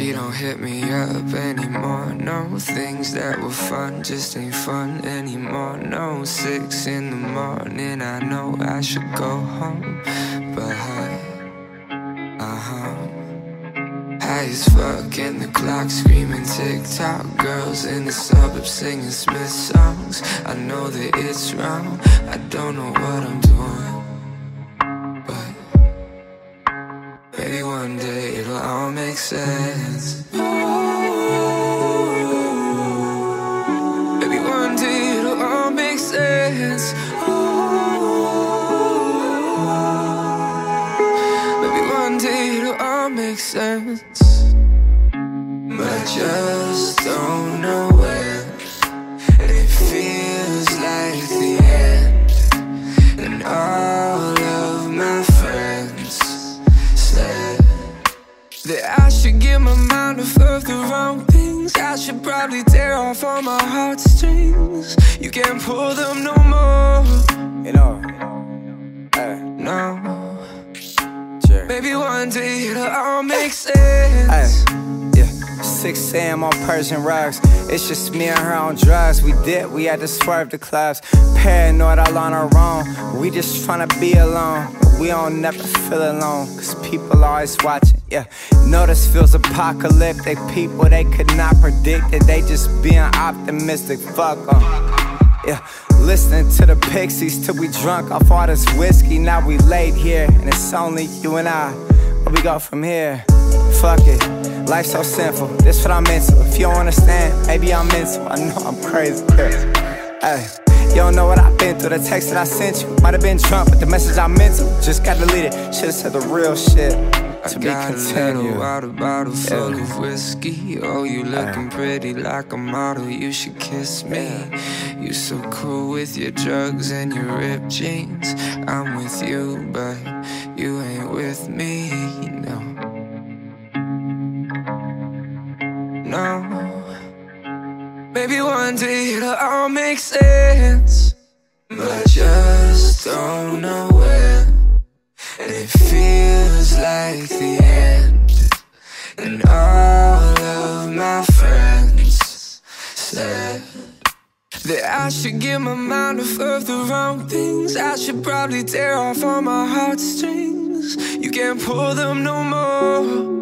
She don't hit me up anymore. No, things that were fun just ain't fun anymore. No, 6 in the morning, I know I should go home, but high as fuck and the clock screaming TikTok. Girls in the suburbs singing Smith songs. I know that it's wrong, I don't know what I'm doing, but maybe one day it'll all make sense. Maybe one day it'll all make sense. Maybe one day it'll all make sense. But I just don't know when. And it feels like the end. And all of my friends said that I should give my mind off of the wrong things. I should probably tear off all my heartstrings. You can't pull them no more. You know, no. sure. Maybe one day it'll all make sense. Yeah, 6 a.m. on Persian rugs. It's just me and her on drugs. We had to swerve the clubs. Paranoid all on our own. We just tryna be alone. We don't never feel alone, cause people always watching, yeah. Know this feels apocalyptic. People they could not predict it. They just being optimistic, fuck 'em. Yeah, listening to the Pixies till we drunk off all this whiskey. Now we laid here, and it's only you and I. Where we go from here? Fuck it, life's so simple. This what I'm into. If you don't understand, maybe I'm mental. I know I'm crazy, hey. You don't know what I've been through. The text that I sent you might have been Trump, but the message I meant to just got deleted. Should've said the real shit. To be continued. I got a little water bottle full of whiskey. Oh, you looking pretty like a model. You should kiss me. You so cool with your drugs and your ripped jeans. I'm with you, but you ain't with me. No, no. Maybe one day it'll all make sense, but I just don't know when. And it feels like the end. And all of my friends said that I should give my mind off of the wrong things. I should probably tear off all my heartstrings. You can't pull them no more.